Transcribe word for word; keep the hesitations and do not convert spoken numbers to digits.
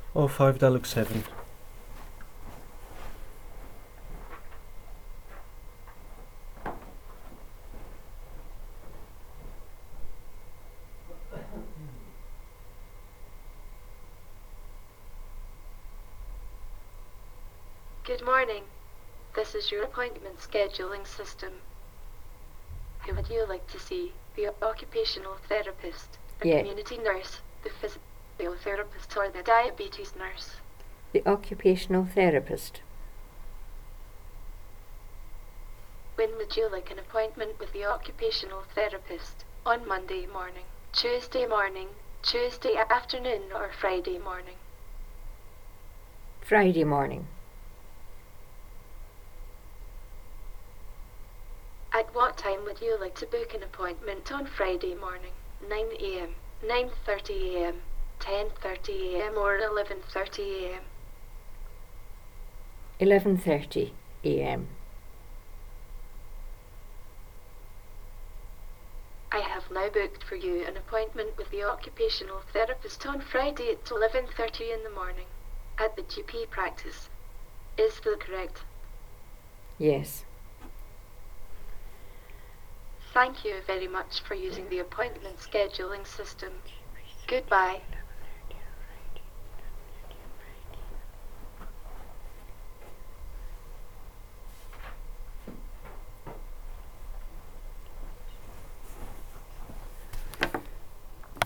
oh five dialog seven. Good morning. This is your appointment scheduling system. Who would you like to see? The occupational therapist, the Yeah. community nurse, the physiotherapist, or the diabetes nurse? The occupational therapist. When would you like an appointment with the occupational therapist? On Monday morning, Tuesday morning, Tuesday afternoon, or Friday morning? Friday morning. At what time would you like to book an appointment on Friday morning? nine a m, nine thirty a m, ten thirty a m, or eleven thirty a m? eleven thirty a m. I have now booked for you an appointment with the occupational therapist on Friday at eleven thirty in the morning at the G P practice. Is that correct? Yes. Thank you very much for using the appointment scheduling system. Goodbye.